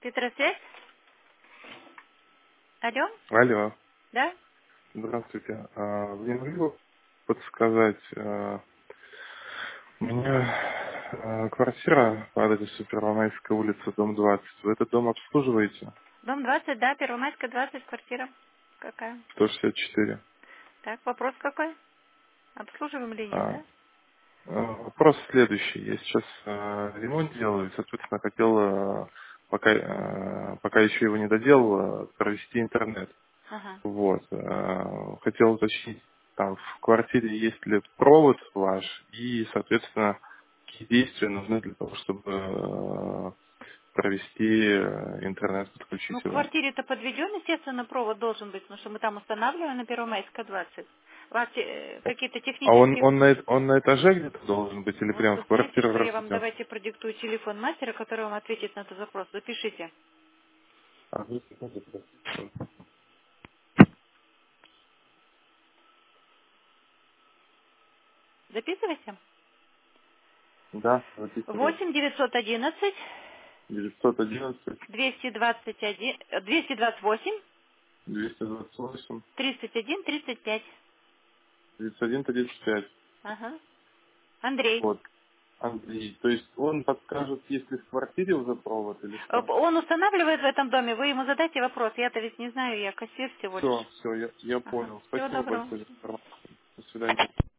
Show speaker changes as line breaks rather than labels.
Петросвязь? Алло?
Алло,
Да?
здравствуйте. Вы не могли бы подсказать, у меня квартира по адресу Первомайская улица, дом 20. Вы этот дом обслуживаете?
Дом 20, да, Первомайская 20, квартира. Какая?
164.
Так, вопрос какой? Обслуживаем или нет,
А,
да?
Вопрос следующий. Я сейчас ремонт делаю, и, соответственно, хотел, пока еще его не доделал, провести интернет.
Ага.
Вот. Хотел уточнить, там в квартире есть ли провод ваш и, соответственно, какие действия нужны для того, чтобы провести интернет,
Ну,
подключить
к
его.
квартире-то подведен, естественно, провод должен быть, потому что мы там устанавливаем на Первомайская 20. У вас какие-то
А
технические...
он на этаже где-то должен быть или
Вот
прямо
вы
в
знаете,
квартиру
что
раз
я вам
идет?
давайте продиктую телефон мастера, который вам ответит на этот запрос. Запишите.
Вы секунду, подождите.
Записывайте.
Да, записываю.
8 911
911
221 228
228
31 35.
31 35.
Ага. Андрей.
Вот. Андрей. То есть он подскажет, есть ли в квартире уже провод или что?
Он устанавливает в этом доме, вы ему задайте вопрос. Я-то ведь не знаю, я кассир всего лишь.
Все, я
Ага.
понял.
Всего
Спасибо
доброго.
большое за информацию. До свидания.